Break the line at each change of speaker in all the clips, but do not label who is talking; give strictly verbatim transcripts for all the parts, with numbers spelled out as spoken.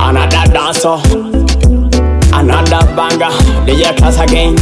Another dancer, another banger. D J Class again.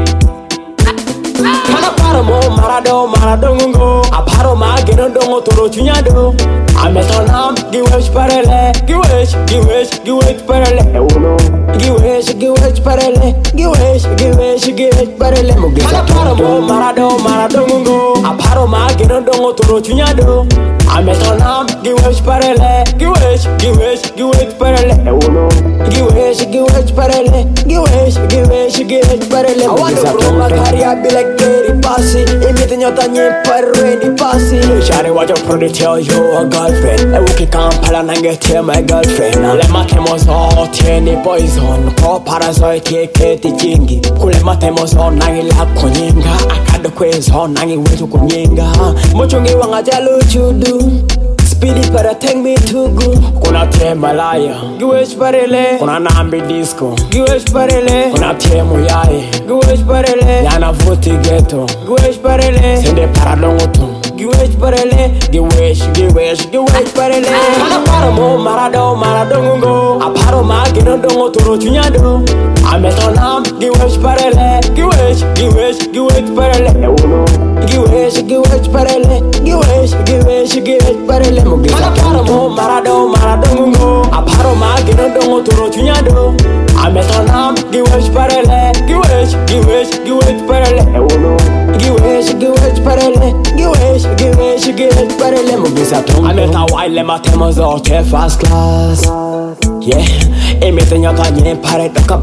Kana paramo marado maradongo. Aparo mageno dongo toro chunyado. Ametonam giwesh parele, giwesh, giwesh, giwesh parele. Uno, giwesh, giwesh parele, giwesh, giwesh, giwesh parele. Kana paramo marado maradongo. Aparo mageno dongo toro chunyado. Ametonam giwesh parele, giwesh, giwesh, giwesh parele. Uno, giwesh, giwesh parele, giwesh, giwesh, giwesh parele. I want to blow my career be like Gary Passy. Imite nyota nye parweni Passy. Shari wajo prodi tell you a girlfriend. I walk in Kampala and get tell my girlfriend. Kule matemozo tieni poison. Ko parazoite keti jingi. Kule matemozo nangi la kunyinga. Akado kwezo nangi wetu kunyinga. Mochungi wanga jalo chudu. Speedy para take me to go. Kuna te malaya giwesh parele. Kuna nambi disco giwesh parele. Kuna te muyaye giwesh parele. Yana vuti ghetto giwesh parele. Sende paradongo tu giwesh parele. Giwesh, giwesh, giwesh parele. Kana paramo marado maradongo. Aparo mageno dongo toro chunyado. Ametonam giwesh parele. Giwesh, giwesh, giwesh parele. Uno, giwesh, giwesh parele. Giwesh, giwesh, giwesh parele. Kana paramo marado maradongo. Aparo mageno dongo toro chunyado. Ametonam giwesh parele. Giwesh, giwesh, giwesh parele. Uno, giwesh, giwesh parele. Giwesh, giwesh, giwesh parele. Mugisa tongo. Ameta wile matemozo te first class. Yeah, imite nyota nye pare toka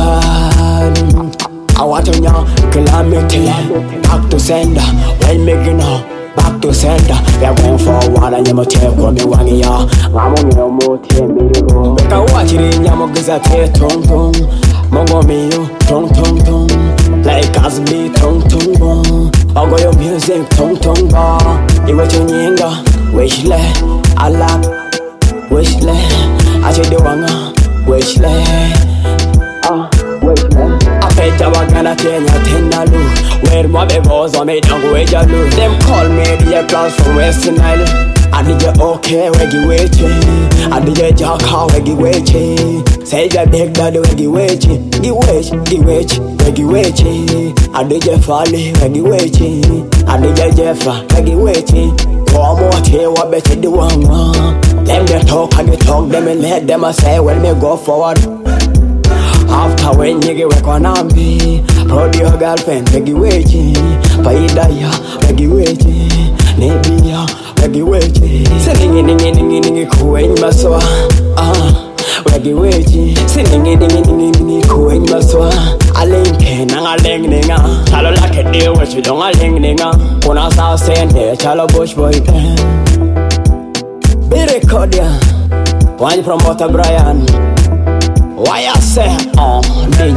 backward. Awatonya calamity. Back to sender, well making her. Back to center, we are going forward and you take what me want ya. I'm on your motive, me go. But I watch it in Yamogiza tong tong. Mongo me yo, tong tong tong. Like Casby, tong tong tong. I go your music, tong tong ba. You watch your nyinga, wish le, I like, wish le. I say the wanga, wish le. Ah, wish le. Wagana Kenya Tenalu. Where my babies on me don't wait ya lose. Them call me the class from Western Island. I need you okay, weggy waiting. I need you jacka, weggy waiting. Say the big daddy, weggy waiting. Give wait, give wait, weggy waiting. I need you folly, weggy waiting. I need you Jeffa, weggy waiting. One more day, what better do one? Them they talk, I get talk, them and let them I say, when me go forward. After when you get work on me, proud your girlfriend, weggy waiting. Paida ya, weggy waiting. Maybe ya, weggy waiting. Singing, singing, singing, singing, kueng maswa. Ah, weggy waiting. Singing, singing, singing, singing, kueng maswa. Alenke, nanga leng nenga. Chalo like a deal, what you don't aling nenga. Kuna sa sende, chalo bush boy. Be record ya. One promoter Brian. Why I say, oh,